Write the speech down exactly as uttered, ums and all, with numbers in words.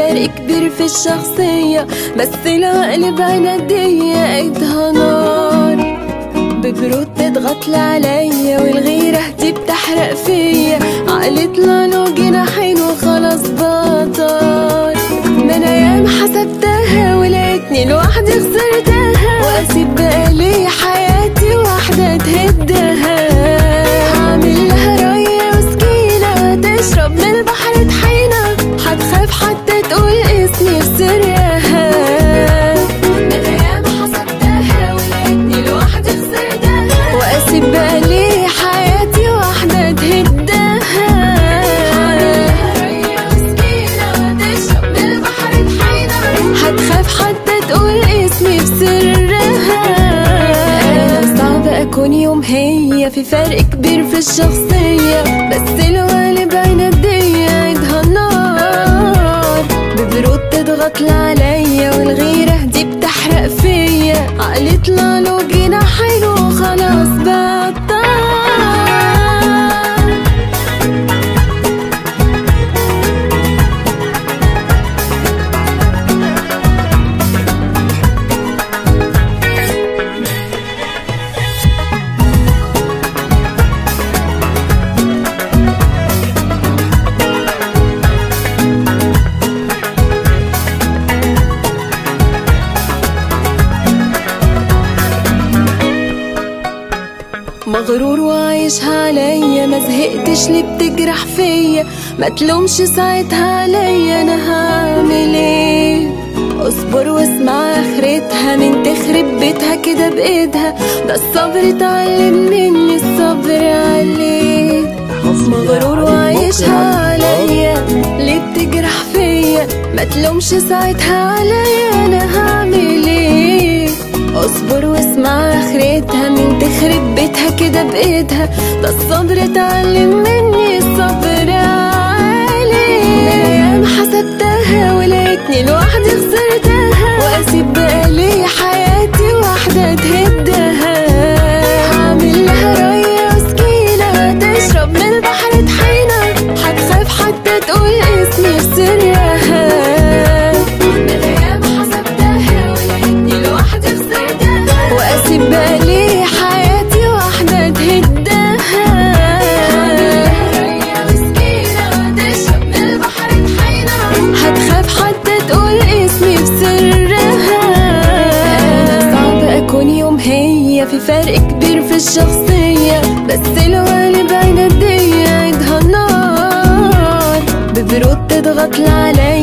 فرق كبير في الشخصية، بس العقل بعنادية ايدها نار ببرود تضغط عليا، والغيرة دي بتحرق فيا. عقلي طلع له جناحين وخلاص بطار. ما انا ياما حسبتها ولقيتني لوحدي خسرتها، واسيب بقى لي حياتي واحدة تهدها. هعمل لها رية وسكينة تشرب من البحر طحينة، هتخاف حتى تقول اسمي في سرها. ما انا ياما حسبتها ولقيتني لوحدي خسرتها، واسيب بقى لي حياتي واحدة تهدها. هتخاف حتى تقول اسمي في سرها. أنا صعب أكون يوم هي، في فرق كبير في الشخصية، بس الغالب عنادية ايدها نار ببرود تضغط عليا، والغيرة دي بتحرق فيا. عقلي طلع له جناحين وخلاص بطل. مغرور وعايشها عليا، ما زهقتش ليه بتجرح فيا؟ ما تلومش ساعتها عليا، انا هعمل ايه؟ اصبر واسمع اخرتها، من تخرب بيتها كده بايدها. ده الصبر اتعلم مني الصبر عليه. مغرور وعايشها عليا، ليه بتجرح فيا؟ ما تلومش ساعتها عليا، انا هعمل ايه؟ اصبر واسمع اخرتها، من تخرب بيتها كده بايدها. ده الصبر اتعلم مني الصبر عليه. انا ياما حسبتها ولقيتني لوحدي خسرتها، واسيب بقى لي حياتي واحدة تهدها. هعمل لها رية وسكينة تشرب من البحر طحينة، هتخاف حتى تقول اسمي في سرها. واسيب بقى لي حياتي واحدة تهدها. هتخاف حتى تقول اسمي في سرها. صعب اكون يوم هي، في فرق كبير في الشخصية، بس الغالب عنادية ايدها نار ببرود تضغط عليا.